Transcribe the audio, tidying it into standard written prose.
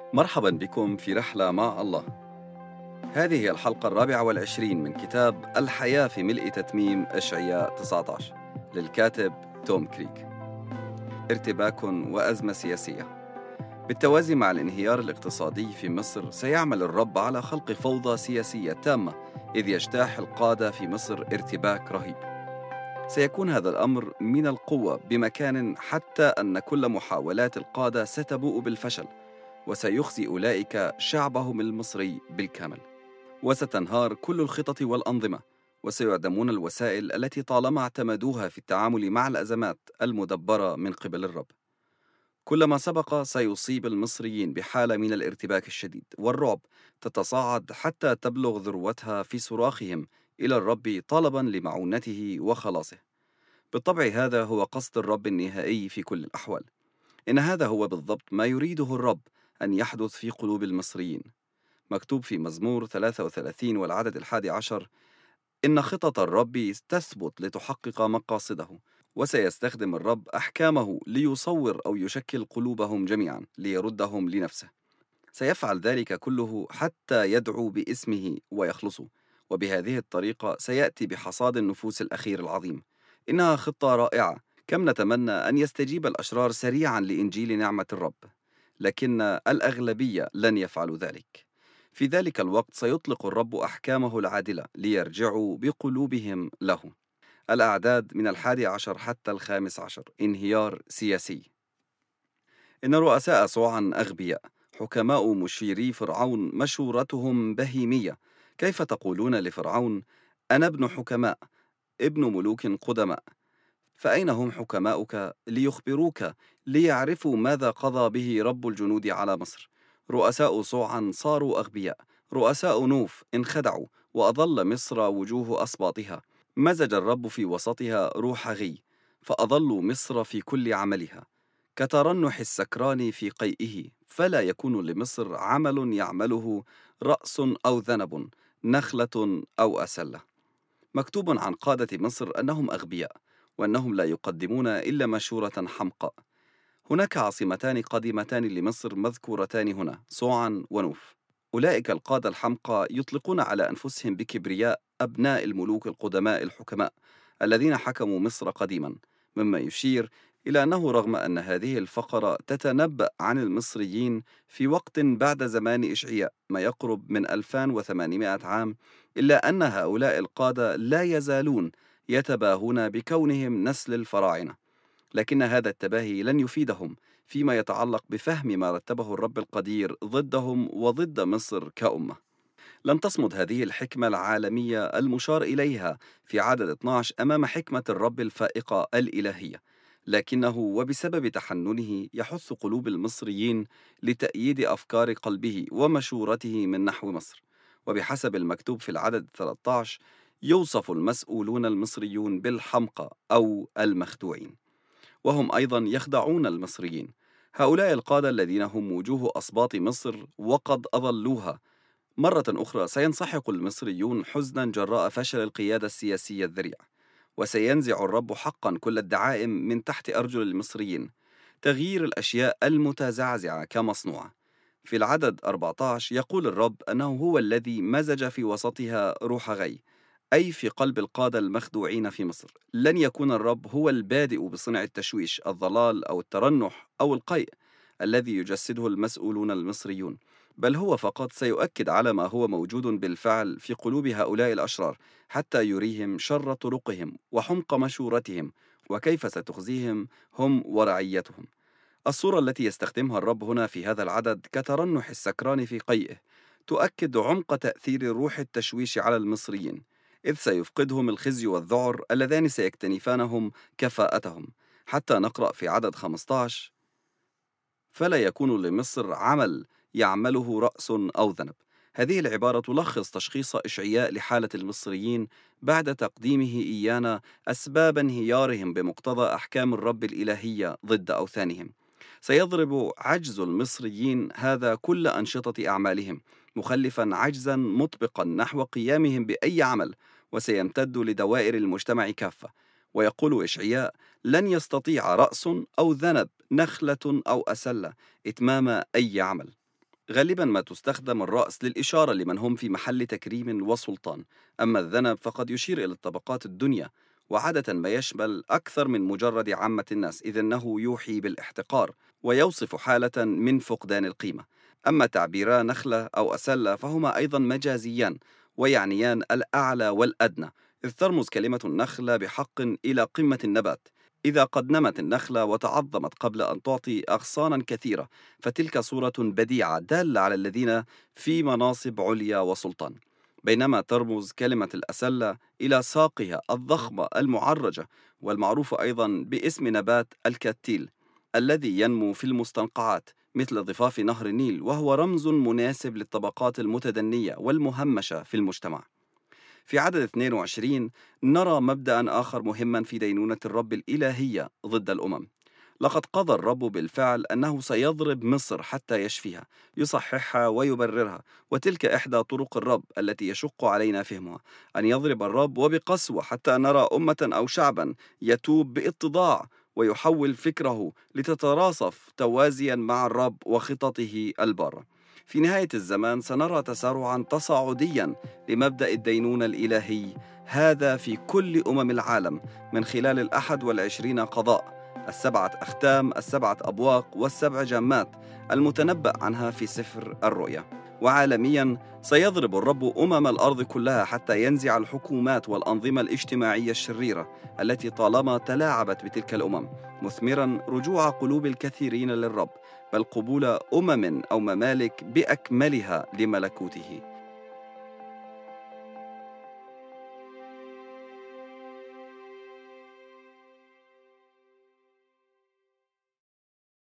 مرحبا بكم في رحلة مع الله. هذه هي الحلقة 24 من كتاب الحياة في ملء تتميم إشعياء 19 للكاتب توم كريك. ارتباك وأزمة سياسية. بالتوازي مع الانهيار الاقتصادي في مصر، سيعمل الرب على خلق فوضى سياسية تامة، إذ يجتاح القادة في مصر ارتباك رهيب. سيكون هذا الأمر من القوة بمكان حتى أن كل محاولات القادة ستبوء بالفشل، وسيخزي أولئك شعبهم المصري بالكامل، وستنهار كل الخطط والأنظمة، وسيعدمون الوسائل التي طالما اعتمدوها في التعامل مع الأزمات المدبرة من قبل الرب. كل ما سبق سيصيب المصريين بحالة من الارتباك الشديد والرعب تتصاعد حتى تبلغ ذروتها في صراخهم إلى الرب طلبا لمعونته وخلاصه. بالطبع هذا هو قصد الرب النهائي في كل الأحوال. إن هذا هو بالضبط ما يريده الرب أن يحدث في قلوب المصريين. مكتوب في مزمور 33 والعدد 11: إن خطط الرب تثبت لتحقق مقاصده، وسيستخدم الرب أحكامه ليصور أو يشكل قلوبهم جميعا ليردهم لنفسه. سيفعل ذلك كله حتى يدعو باسمه ويخلصوا، وبهذه الطريقة سيأتي بحصاد النفوس الأخير العظيم. إنها خطة رائعة. كم نتمنى أن يستجيب الأشرار سريعا لإنجيل نعمة الرب، لكن الأغلبية لن يفعلوا ذلك. في ذلك الوقت سيطلق الرب أحكامه العادلة ليرجعوا بقلوبهم له. الأعداد من 11 حتى 15. انهيار سياسي. إن رؤساء صوعا أغبياء، حكماء مشيري فرعون مشورتهم بهيمية. كيف تقولون لفرعون: أنا ابن حكماء، ابن ملوك قدماء؟ فأين هم حكماؤك ليخبروك، ليعرفوا ماذا قضى به رب الجنود على مصر؟ رؤساء صوعا صاروا أغبياء، رؤساء نوف انخدعوا، وأضل مصر وجوه أسباطها. مزج الرب في وسطها روح غي، فأضلوا مصر في كل عملها. كترنح السكران في قيئه، فلا يكون لمصر عمل يعمله رأس أو ذنب، نخلة أو أسلة. مكتوب عن قادة مصر أنهم أغبياء، وأنهم لا يقدمون إلا مشورة حمقاء. هناك عاصمتان قديمتان لمصر مذكورتان هنا، صوعا ونوف. أولئك القادة الحمقى يطلقون على أنفسهم بكبرياء أبناء الملوك القدماء الحكماء الذين حكموا مصر قديما، مما يشير إلى أنه رغم أن هذه الفقرة تتنبأ عن المصريين في وقت بعد زمان إشعياء ما يقرب من 2800 عام، إلا أن هؤلاء القادة لا يزالون يتباهون بكونهم نسل الفراعنة. لكن هذا التباهي لن يفيدهم فيما يتعلق بفهم ما رتبه الرب القدير ضدهم وضد مصر كأمة. لن تصمد هذه الحكمة العالمية المشار إليها في عدد 12 أمام حكمة الرب الفائقة الإلهية، لكنه وبسبب تحننه يحث قلوب المصريين لتأييد أفكار قلبه ومشورته من نحو مصر. وبحسب المكتوب في العدد 13 يوصف المسؤولون المصريون بالحمقى أو المخدوعين، وهم أيضا يخدعون المصريين. هؤلاء القادة الذين هم وجوه أسباط مصر وقد أضلوها. مرة أخرى سينسحق المصريون حزنا جراء فشل القيادة السياسية الذريعة، وسينزع الرب حقا كل الدعائم من تحت أرجل المصريين، تغيير الأشياء المتزعزعة كمصنوعة. في العدد 14 يقول الرب أنه هو الذي مزج في وسطها روح غي، أي في قلب القادة المخدوعين في مصر. لن يكون الرب هو البادئ بصنع التشويش، الضلال أو الترنح أو القيء الذي يجسده المسؤولون المصريون، بل هو فقط سيؤكد على ما هو موجود بالفعل في قلوب هؤلاء الأشرار، حتى يريهم شر طرقهم وحمق مشورتهم، وكيف ستخزيهم هم ورعيتهم. الصورة التي يستخدمها الرب هنا في هذا العدد كترنح السكران في قيئه تؤكد عمق تأثير روح التشويش على المصريين، إذ سيفقدهم الخزي والذعر اللذان سيكتنفانهم كفاءتهم. حتى نقرأ في عدد 15: فلا يكون لمصر عمل يعمله رأس أو ذنب. هذه العبارة تلخص تشخيص إشعياء لحالة المصريين بعد تقديمه إيانا أسباب انهيارهم بمقتضى أحكام الرب الإلهية ضد أوثانهم. سيضرب عجز المصريين هذا كل أنشطة أعمالهم، مخلفا عجزا مطبقا نحو قيامهم بأي عمل، وسيمتد لدوائر المجتمع كافة. ويقول إشعياء: لن يستطيع رأس أو ذنب، نخلة أو أسلة إتمام أي عمل. غالبا ما تستخدم الرأس للإشارة لمن هم في محل تكريم وسلطان، أما الذنب فقد يشير إلى الطبقات الدنيا، وعادة ما يشمل أكثر من مجرد عامة الناس، إذ أنه يوحي بالاحتقار ويوصف حالة من فقدان القيمة. أما تعبيرا نخلة أو أسلة فهما أيضا مجازيان ويعنيان الأعلى والأدنى، إذ ترمز كلمة النخلة بحق إلى قمة النبات. إذا قد نمت النخلة وتعظمت قبل أن تعطي أغصانا كثيرة، فتلك صورة بديعة دالة على الذين في مناصب عليا وسلطان. بينما ترمز كلمة الأسلة إلى ساقها الضخمة المعرجة، والمعروف أيضا باسم نبات الكتيل الذي ينمو في المستنقعات مثل ضفاف نهر النيل، وهو رمز مناسب للطبقات المتدنية والمهمشة في المجتمع. في عدد 22 نرى مبدأ آخر مهما في دينونة الرب الإلهية ضد الأمم. لقد قضى الرب بالفعل أنه سيضرب مصر حتى يشفيها، يصححها ويبررها، وتلك إحدى طرق الرب التي يشق علينا فهمها، أن يضرب الرب وبقسوة حتى نرى أمة أو شعبا يتوب باتضاع ويحول فكره لتتراصف توازيا مع الرب وخططه البارة. في نهاية الزمان سنرى تسارعا تصاعديا لمبدأ الدينونة الإلهي هذا في كل أمم العالم من خلال 21 قضاء، 7 أختام، 7 أبواق، 7 جامات المتنبأ عنها في سفر الرؤيا. وعالميا سيضرب الرب أمم الأرض كلها حتى ينزع الحكومات والأنظمة الاجتماعية الشريرة التي طالما تلاعبت بتلك الأمم، مثمرا رجوع قلوب الكثيرين للرب، بل قبول أمم أو ممالك بأكملها لملكوته.